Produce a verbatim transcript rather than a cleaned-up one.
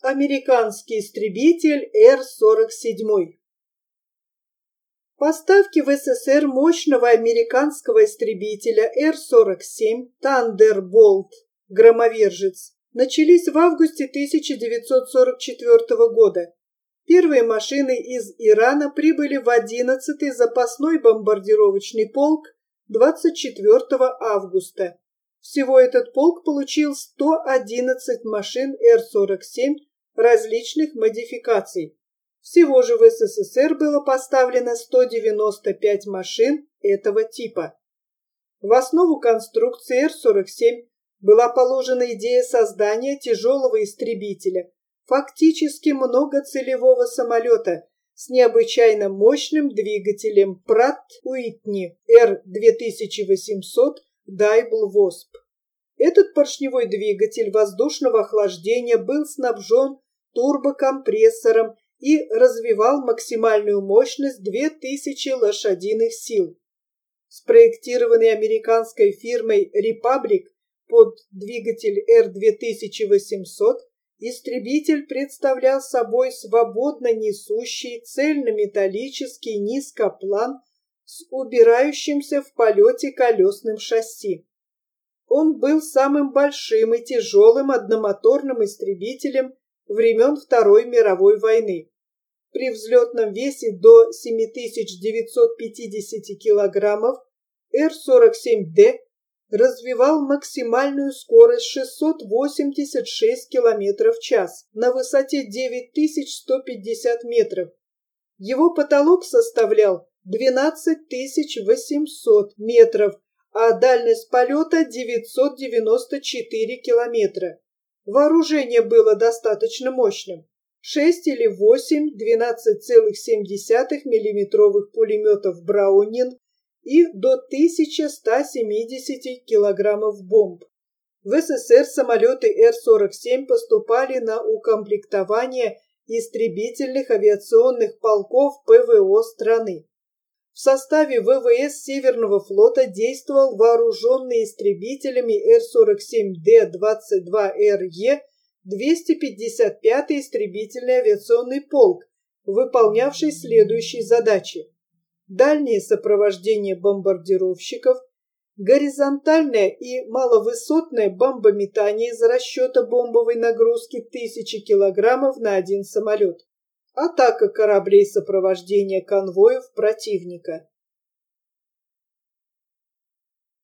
Американский истребитель Р сорок семь. Поставки в СССР мощного американского истребителя Р сорок семь «Тандерболт» «Громовержец» начались в августе тысяча девятьсот сорок четвёртого года. Первые машины из Ирана прибыли в одиннадцатый запасной бомбардировочный полк двадцать четвёртого августа. Всего этот полк получил сто одиннадцать машин Р сорок семь различных модификаций. Всего же в СССР было поставлено сто девяносто пять машин этого типа. В основу конструкции Р сорок семь была положена идея создания тяжелого истребителя, фактически многоцелевого самолета с необычайно мощным двигателем Pratt Whitney Р две тысячи восемьсот Дайбл Восп. Этот поршневой двигатель воздушного охлаждения был снабжен турбокомпрессором и развивал максимальную мощность две тысячи лошадиных сил. Спроектированный американской фирмой Republic под двигатель Р две тысячи восемьсот, истребитель представлял собой свободно несущий цельнометаллический низкоплан с убирающимся в полете колесным шасси. Он был самым большим и тяжелым одномоторным истребителем времен Второй мировой войны. При взлетном весе до семь тысяч девятьсот пятьдесят килограммов Р сорок семь Д развивал максимальную скорость шестьсот восемьдесят шесть километров в час на высоте девять тысяч сто пятьдесят метров. Его потолок составлял двенадцать тысяч восемьсот метров, а дальность полета девятьсот девяносто четыре километра. Вооружение было достаточно мощным. шесть или восемь двенадцать целых семь десятых миллиметровых пулеметов Браунинг и до тысяча сто семьдесят килограммов бомб. В СССР самолеты Р сорок семь поступали на укомплектование истребительных авиационных полков ПВО страны. В составе ВВС Северного флота действовал вооруженный истребителями Р сорок семь Д двадцать два Р Е двести пятьдесят пятый истребительный авиационный полк, выполнявший следующие задачи: дальнее сопровождение бомбардировщиков, горизонтальное и маловысотное бомбометание из расчета бомбовой нагрузки тысячи килограммов на один самолет, атака кораблей сопровождения конвоев противника.